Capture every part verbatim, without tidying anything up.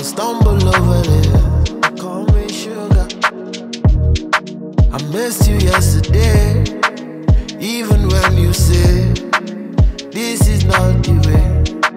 stumble over this. Call me sugar. I missed you yesterday, even when you say this is not the way.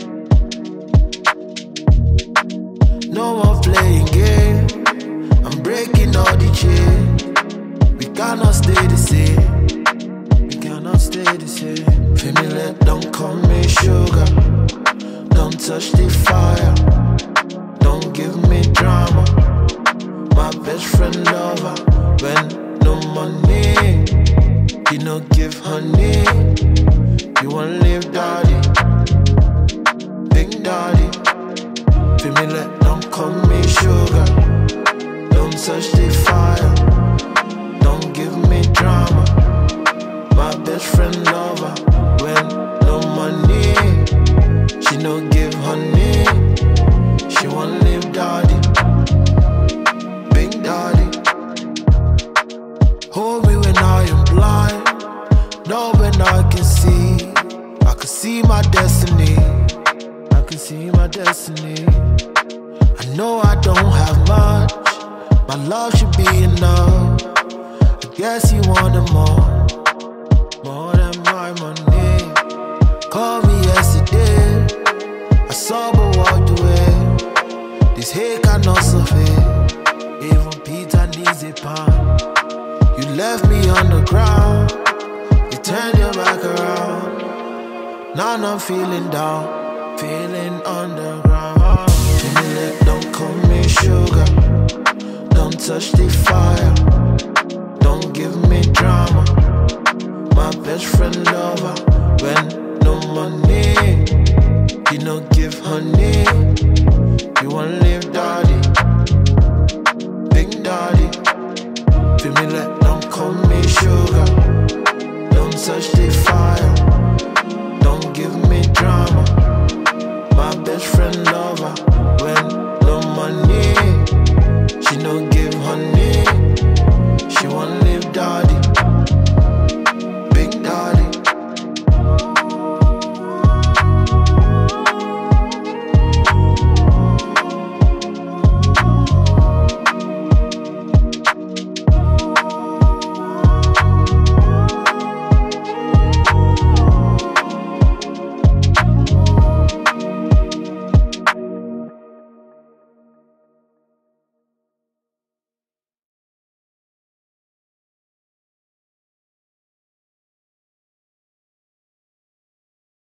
No more playing game, I'm breaking all the chains. We cannot stay the same, we cannot stay the same. Family, don't call me sugar, don't touch the fire, don't give me drama. My best friend lover, when no money, you no give honey. You won't live daddy, big daddy. Family, don't call me sugar, don't touch the fire, don't give me drama. My best friend lover, when no money, she no give honey. She won't live daddy, big daddy. Hold me when I am blind, know when I can see. I can see my destiny, I can see my destiny. I know I don't have much, my love should be enough. I guess you wanted more, more than my money. Called me yesterday, I saw but walked away. This hate cannot survive, even Peter needs a pound. You left me on the ground, you turned your back around. Now I'm feeling down, feeling underground. Family, don't call me sugar, don't touch the fire, don't give me drama. My best friend